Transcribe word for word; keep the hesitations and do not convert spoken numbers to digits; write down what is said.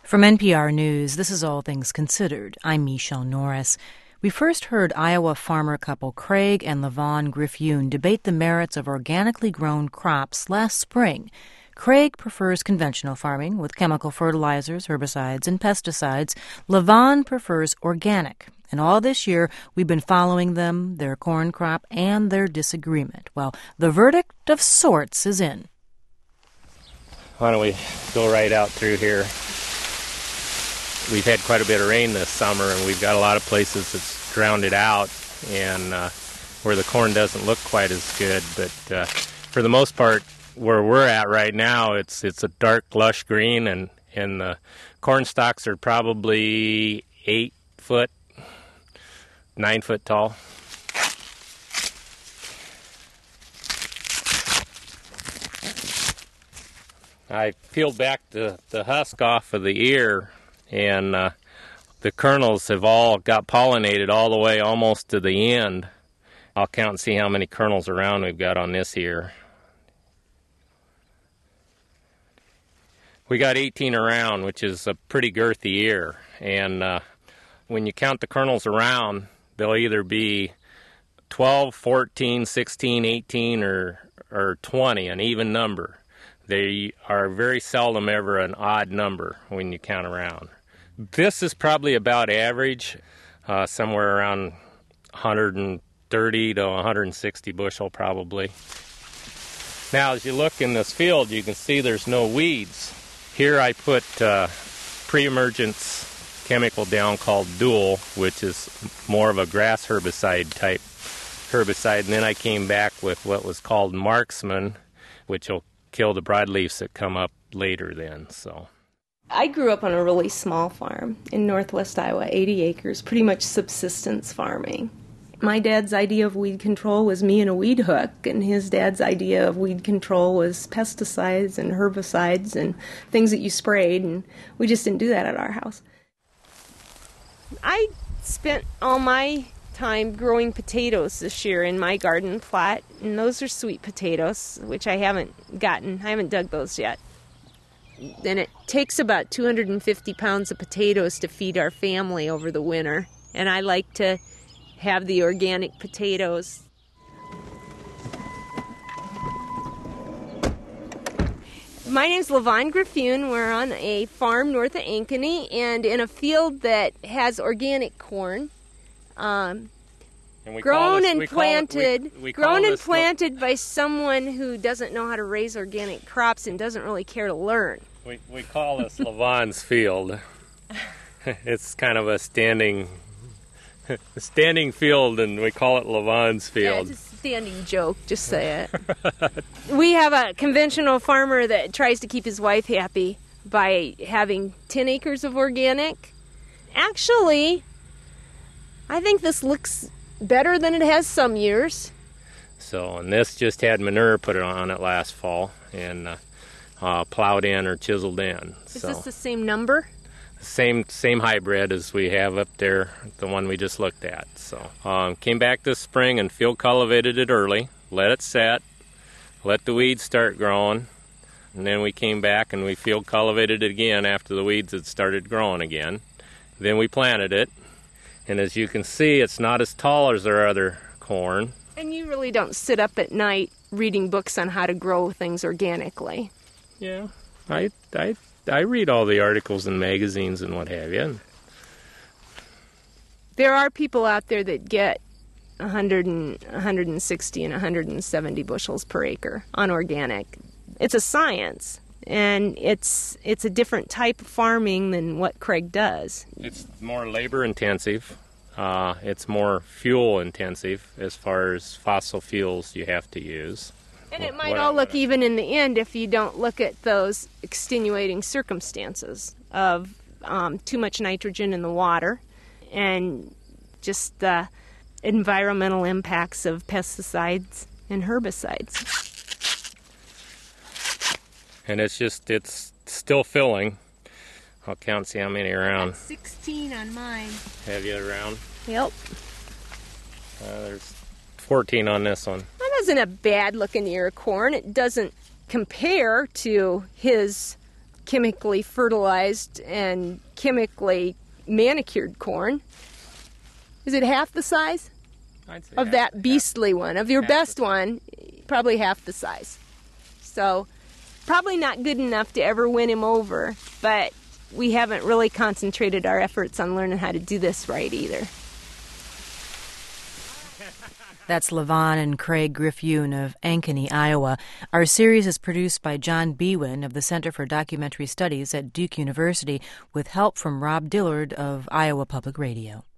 From N P R News, this is All Things Considered. I'm Michelle Norris. We first heard Iowa farmer couple Craig and LaVon Griffioen debate the merits of organically grown crops last spring. Craig prefers conventional farming with chemical fertilizers, herbicides, and pesticides. LaVon prefers organic. And all this year, we've been following them, their corn crop, and their disagreement. Well, the verdict of sorts is in. Why don't we go right out through here? We've had quite a bit of rain this summer, and we've got a lot of places that's drowned it out, and uh, where the corn doesn't look quite as good. But uh, for the most part, where we're at right now, it's it's a dark, lush green, and, and the corn stalks are probably eight foot, nine foot tall. I peeled back the, the husk off of the ear, and uh, the kernels have all got pollinated all the way almost to the end. I'll count and see how many kernels around we've got on this ear. We got eighteen around, which is a pretty girthy ear. And uh, when you count the kernels around, they'll either be twelve, fourteen, sixteen, eighteen, or, or twenty, an even number. They are very seldom ever an odd number when you count around. This is probably about average, uh, somewhere around one hundred thirty to one hundred sixty bushel probably. Now, as you look in this field, you can see there's no weeds. Here I put uh, pre-emergence chemical down called Dual, which is more of a grass herbicide type herbicide, and then I came back with what was called Marksman, which will kill the broadleafs that come up later then. So I grew up on a really small farm in northwest Iowa, eighty acres, pretty much subsistence farming. My dad's idea of weed control was me and a weed hook, and his dad's idea of weed control was pesticides and herbicides and things that you sprayed, and we just didn't do that at our house. I spent all my time growing potatoes this year in my garden plot, and those are sweet potatoes, which I haven't gotten, I haven't dug those yet. And it takes about two hundred fifty pounds of potatoes to feed our family over the winter, and I like to have the organic potatoes. My name's LaVon Griffioen. We're on a farm north of Ankeny and in a field that has organic corn. Um, and we grown this, and we planted, it, we, we grown and this, planted by someone who doesn't know how to raise organic crops and doesn't really care to learn. We we call this LaVon's field. It's kind of a standing, a standing field, and we call it LaVon's field. Yeah, it's a standing joke. Just say it. We have a conventional farmer that tries to keep his wife happy by having ten acres of organic. Actually, I think this looks better than it has some years. So, and this just had manure put on it last fall, and uh, uh, plowed in or chiseled in. Is so, this the same number? Same same hybrid as we have up there, the one we just looked at. So, um, came back this spring and field cultivated it early, let it set, let the weeds start growing, and then we came back and we field cultivated it again after the weeds had started growing again. Then we planted it. And as you can see, it's not as tall as our other corn. And you really don't sit up at night reading books on how to grow things organically. Yeah, I, I, I read all the articles in magazines and what have you. There are people out there that get one hundred and one hundred sixty and one hundred seventy bushels per acre on organic. It's a science. And it's it's a different type of farming than what Craig does. It's more labor intensive. Uh, it's more fuel intensive as far as fossil fuels you have to use. And it might all look even in the end if you don't look at those extenuating circumstances of um, too much nitrogen in the water and just the environmental impacts of pesticides and herbicides. And it's just, it's still filling. I'll count, see how many around. sixteen on mine. Have you around? Yep. Uh, there's fourteen on this one. That isn't a bad looking ear of corn. It doesn't compare to his chemically fertilized and chemically manicured corn. Is it half the size I'd say of half- that half- beastly one? Of your half the best size. one, probably half the size. So probably not good enough to ever win him over, but we haven't really concentrated our efforts on learning how to do this right either. That's Levon and Craig Griffune of Ankeny, Iowa. Our series is produced by John Bewin of the Center for Documentary Studies at Duke University with help from Rob Dillard of Iowa Public Radio.